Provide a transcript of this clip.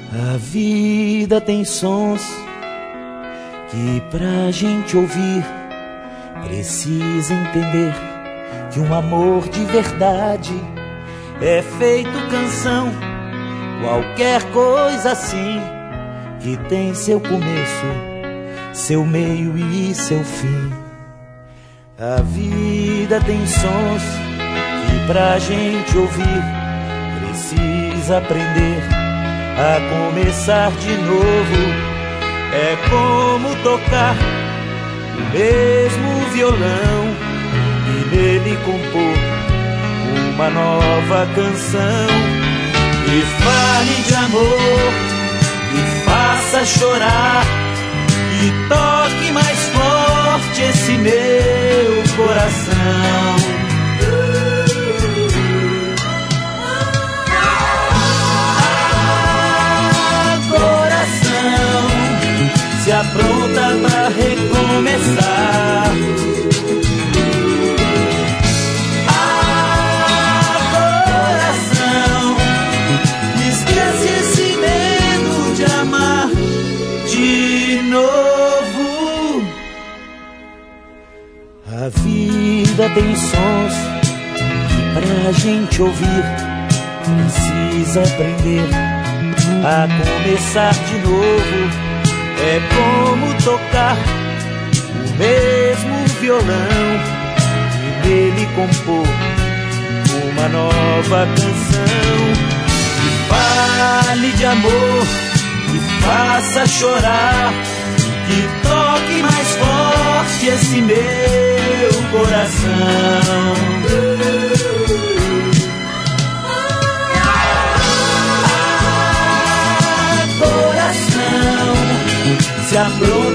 A vida tem sons que pra gente ouvir precisa entender que um amor de verdade é feito canção, qualquer coisa assim que tem seu começo, seu meio e seu fim. A vida tem sons que pra gente ouvir precisa aprender a começar de novo. É como tocar o mesmo violão e nele compor uma nova canção. E fale de amor, e faça chorar, e toque mais forte esse meu coração. Se apronta pra recomeçar. Coração, esquece esse medo de amar de novo. A vida tem sons que pra gente ouvir precisa aprender a começar de novo. É como tocar o mesmo violão e nele compor uma nova canção. Que fale de amor, que faça chorar, que toque mais forte esse meu coração. Se apronta